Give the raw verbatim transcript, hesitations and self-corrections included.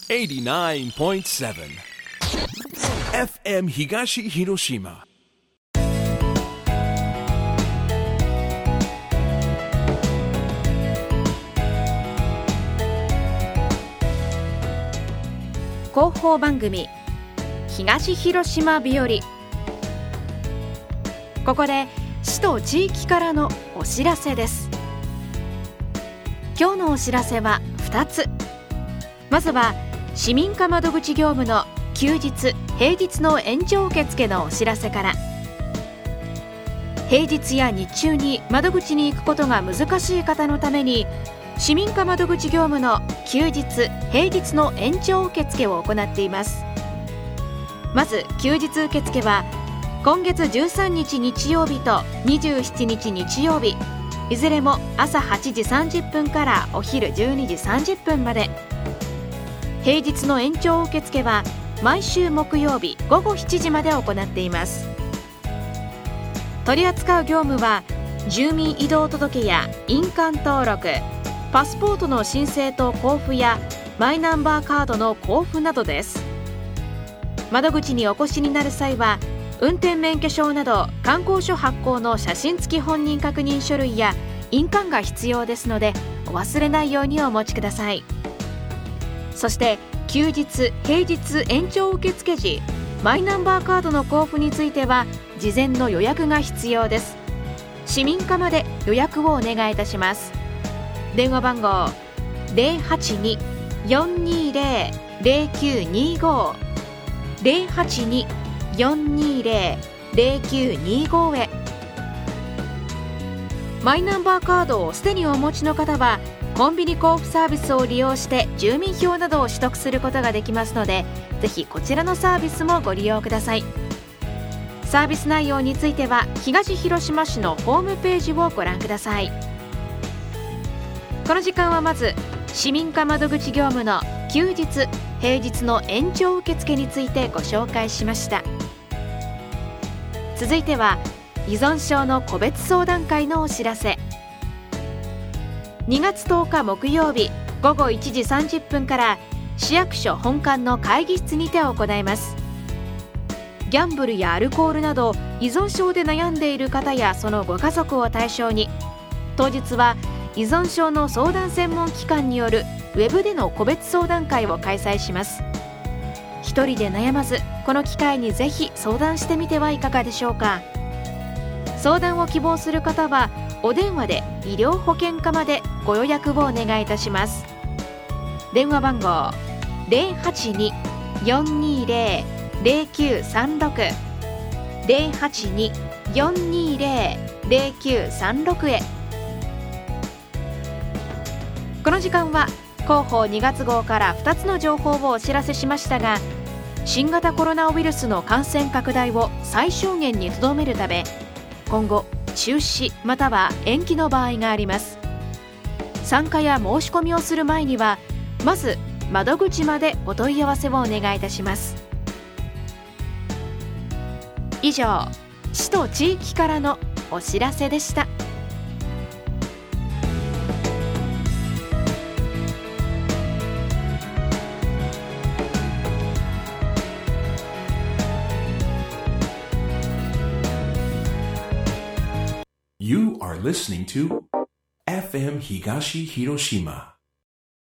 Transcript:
はちじゅうきゅうてんなな エフエム 東広島。 広報番組東広島日和。ここで市と地域からのお知らせです。今日のお知らせはふたつ。まずは市民課窓口業務の休日・平日の延長受付のお知らせから。平日や日中に窓口に行くことが難しい方のために、市民課窓口業務の休日・平日の延長受付を行っています。まず休日受付は今月じゅうさんにち日曜日とにじゅうしちにち日曜日、いずれも朝はちじさんじゅっぷんからお昼じゅうにじさんじゅっぷんまで。平日の延長受付は毎週木曜日ごごしちじまで行っています。取り扱う業務は住民移動届や印鑑登録、パスポートの申請と交付やマイナンバーカードの交付などです。窓口にお越しになる際は運転免許証など観光書発行の写真付き本人確認書類や印鑑が必要ですので、お忘れないようにお持ちください。そして休日・平日延長受付時、マイナンバーカードの交付については事前の予約が必要です。市民課まで予約をお願いいたします。電話番号 ゼロはちに よんにゼロ ゼロきゅうにご ゼロはちに よんにゼロ ゼロきゅうにご へ。マイナンバーカードをすでにお持ちの方はコンビニ交付サービスを利用して住民票などを取得することができますので、ぜひこちらのサービスもご利用ください。サービス内容については東広島市のホームページをご覧ください。この時間はまず市民課窓口業務の休日・平日の延長受付についてご紹介しました。続いては依存症の個別相談会のお知らせ。にがつとおか木曜日ごごいちじさんじゅっぷんから市役所本館の会議室にて行います。ギャンブルやアルコールなど依存症で悩んでいる方やそのご家族を対象に、当日は依存症の相談専門機関によるウェブでの個別相談会を開催します。一人で悩まず、この機会にぜひ相談してみてはいかがでしょうか。相談を希望する方はお電話で医療保険課までご予約をお願いいたします。電話番号 ゼロはちに よんにゼロ ゼロきゅうさんろく ゼロはちに よんにゼロ ゼロきゅうさんろく へ。この時間は広報にがつ号からふたつの情報をお知らせしましたが、新型コロナウイルスの感染拡大を最小限にとどめるため、今後中止または延期の場合があります。参加や申し込みをする前にはまず窓口までお問い合わせをお願いいたします。以上、市と地域からのお知らせでした。 You are listening to エフエム 東広島